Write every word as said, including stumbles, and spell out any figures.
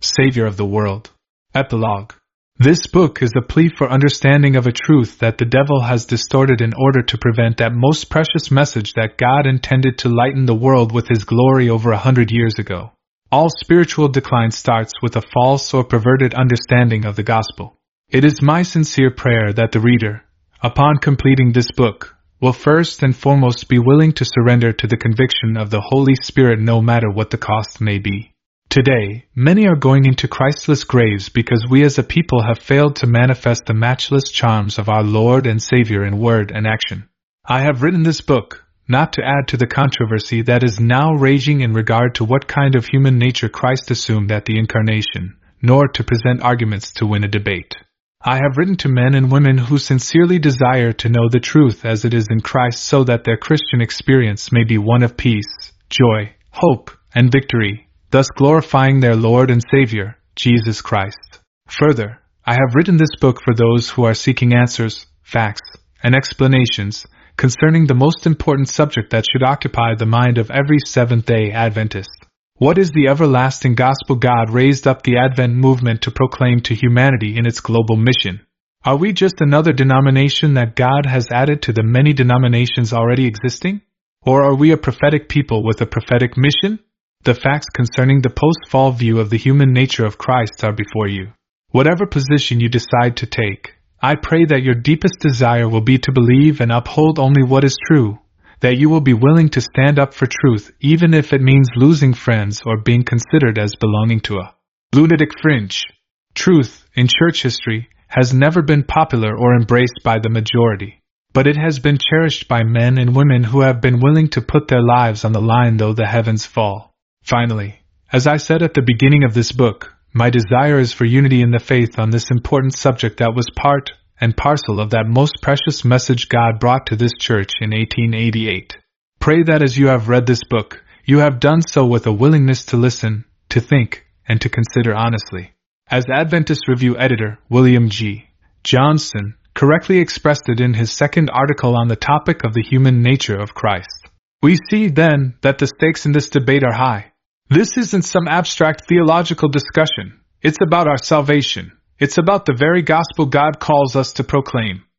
Savior of the world. Epilogue. This book is a plea for understanding of a truth that the devil has distorted in order to prevent that most precious message that God intended to lighten the world with His glory over a hundred years ago. All spiritual decline starts with a false or perverted understanding of the gospel. It is my sincere prayer that the reader, upon completing this book, will first and foremost be willing to surrender to the conviction of the Holy Spirit no matter what the cost may be. Today, many are going into Christless graves because we as a people have failed to manifest the matchless charms of our Lord and Savior in word and action. I have written this book, not to add to the controversy that is now raging in regard to what kind of human nature Christ assumed at the Incarnation, nor to present arguments to win a debate. I have written to men and women who sincerely desire to know the truth as it is in Christ so that their Christian experience may be one of peace, joy, hope, and victory, thus glorifying their Lord and Savior, Jesus Christ. Further, I have written this book for those who are seeking answers, facts, and explanations concerning the most important subject that should occupy the mind of every Seventh-day Adventist. What is the everlasting gospel God raised up the Advent movement to proclaim to humanity in its global mission? Are we just another denomination that God has added to the many denominations already existing? Or are we a prophetic people with a prophetic mission? The facts concerning the post-fall view of the human nature of Christ are before you. Whatever position you decide to take, I pray that your deepest desire will be to believe and uphold only what is true, that you will be willing to stand up for truth even if it means losing friends or being considered as belonging to a lunatic fringe. Truth, in church history, has never been popular or embraced by the majority, but it has been cherished by men and women who have been willing to put their lives on the line though the heavens fall. Finally, as I said at the beginning of this book, my desire is for unity in the faith on this important subject that was part and parcel of that most precious message God brought to this church in eighteen eighty-eight. Pray that as you have read this book, you have done so with a willingness to listen, to think, and to consider honestly. As Adventist Review editor William G. Johnson correctly expressed it in his second article on the topic of the human nature of Christ. We see, then, that the stakes in this debate are high. This isn't some abstract theological discussion. It's about our salvation. It's about the very gospel God calls us to proclaim.